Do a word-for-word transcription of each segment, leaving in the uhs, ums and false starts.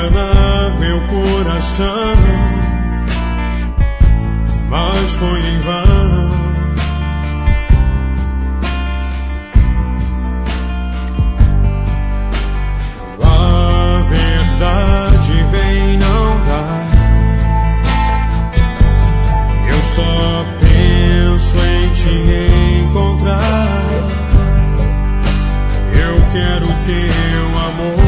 enganar meu coração, mas foi em vão. A verdade vem não dá. Eu só penso em te encontrar. Eu quero teu amor.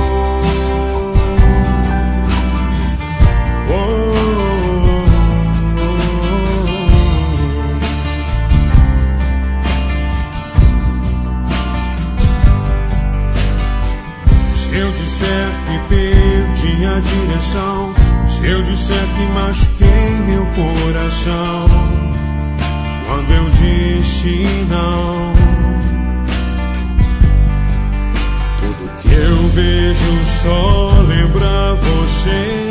Se eu disser que perdi a direção, se eu disser que machuquei meu coração, quando eu disse não, tudo que eu vejo só lembra você,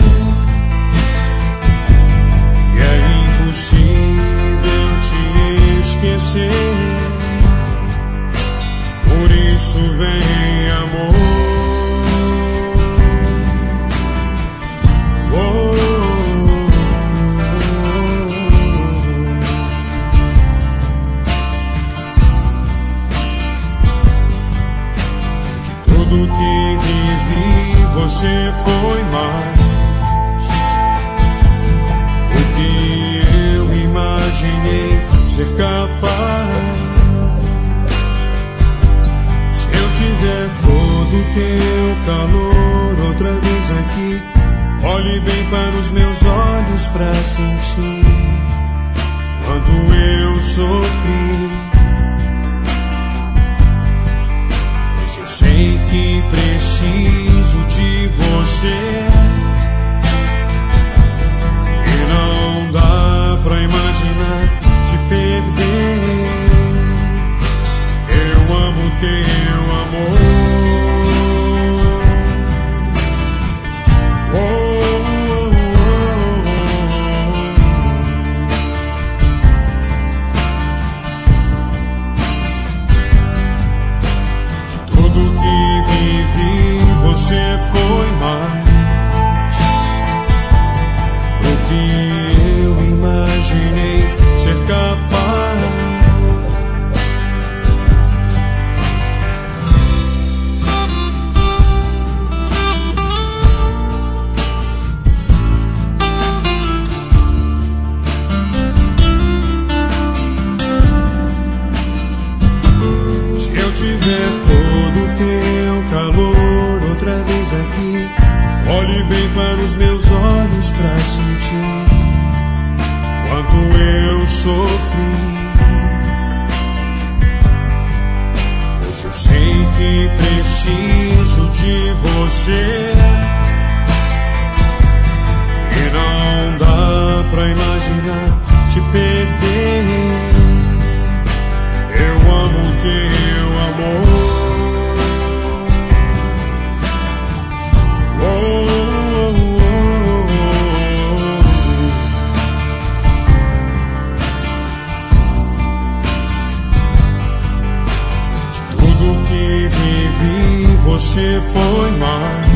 e é impossível te esquecer. Por isso vem amor. Tudo que vivi, você foi mais o que eu imaginei ser capaz. Se eu tiver todo o teu calor outra vez aqui, olhe bem para os meus olhos pra sentir quanto eu sofri. Sei que preciso de você e não dá pra imaginar te perder. Eu amo teu amor. Oh, oh, oh, oh. Tudo que vivi, você foi mais do que eu imaginei ser capaz. Se eu tiver todo o teu calor outra vez aqui, olhe bem para os meus olhos pra sentir quanto eu sofri. Hoje eu sei que preciso de você e não dá pra imaginar te perder. Eu amo teu amor. Você foi mais